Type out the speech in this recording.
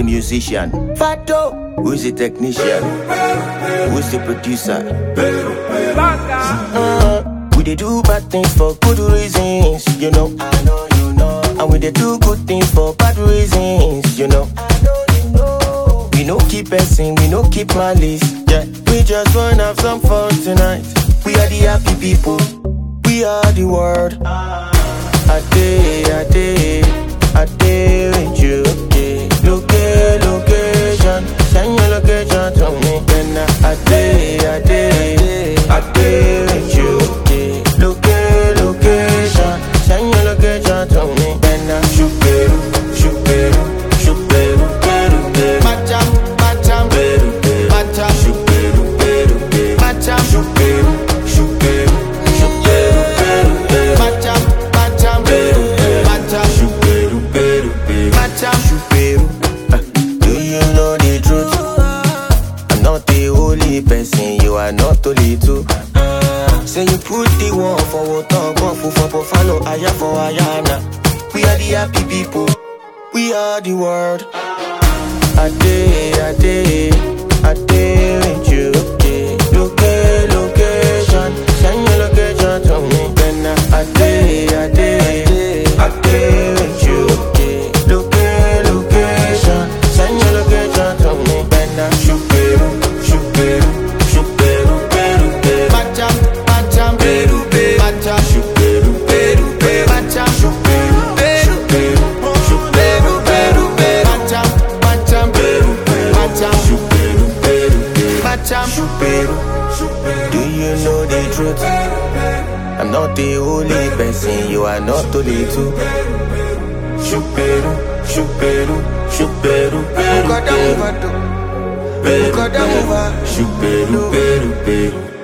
musician? Fato, who is the technician? Who is the producer? We dey do bad things for good reasons, you know. I know you know. And we dey do good things for bad reasons, you know. I know you know. We no keep passing, we no keep malice. Yeah, we just wanna have some fun tonight. We are the happy people. We are the world. I day with you. Yeah. Location, send your location to me. Then I day with you. Yeah. Location, send your location to me. Then I shoot beru, macham, beru, macham, shoot beru, macham, shoot beru, macham, beru, macham, shoot beru. Do you know the truth? I'm not the only person, you are not only two. Say you put the one for water, one for follow, aya for ayana. We are the happy people, we are the world. I day with you. Yeah. Location, send your location to me. Then I day with you. Yeah. Location, send your location to me. Then I shoot beru, macham, beru, macham, shoot beru, macham, shoot beru, macham, beru, macham, shoot beru. Do you know the truth? I'm not the only person, you are not only two. Shoot beru, Ukadamu, shoot beru.